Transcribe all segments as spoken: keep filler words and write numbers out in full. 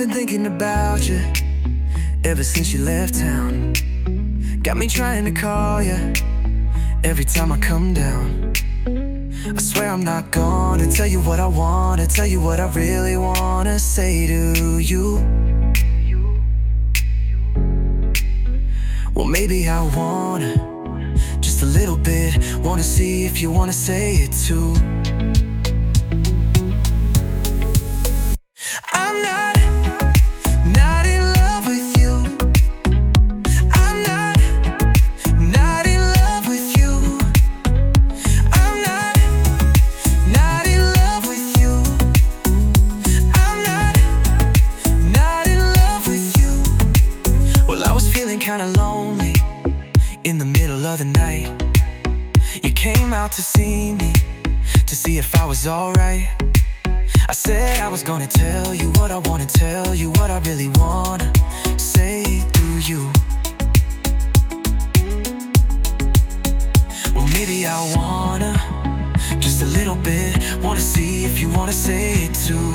been thinking about you ever since you left town. Got me trying to call you every time I come down. I swear I'm not gonna tell you what I wanna, tell you what I really wanna say to you. Well, maybe I wanna, just a little bit. Wanna see if you wanna say it too. I'm not, not in love with you. I'm not, not in love with you. I'm not, not in love with you. I'm not, not in love with you. Well, I was feeling kinda lonely in the middle of the night. You came out to see me, to see if I was alright. I said I was gonna tell you what I wanna tell you, what I really wanna say to you. Well, maybe I wanna, just a little bit. Wanna see if you wanna say it too.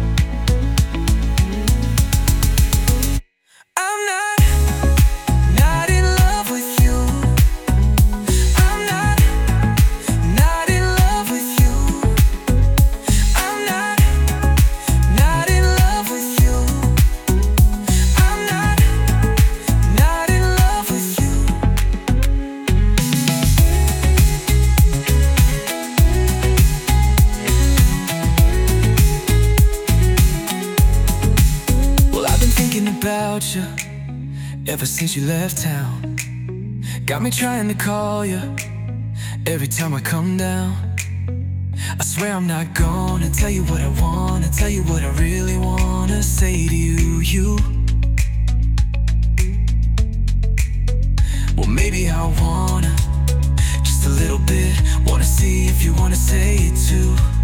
I'm not, not in love with you. I'm not, not in love with you. I'm not, not in love with you. I'm not, not in love with you. Well, I've been thinking about you ever since you left town. Got me trying to call you every time I come down. I swear I'm not gonna tell you what I wanna, tell you what I really wanna say to you, you. Well, maybe I wanna, just a little bit. Wanna see if you wanna say it too.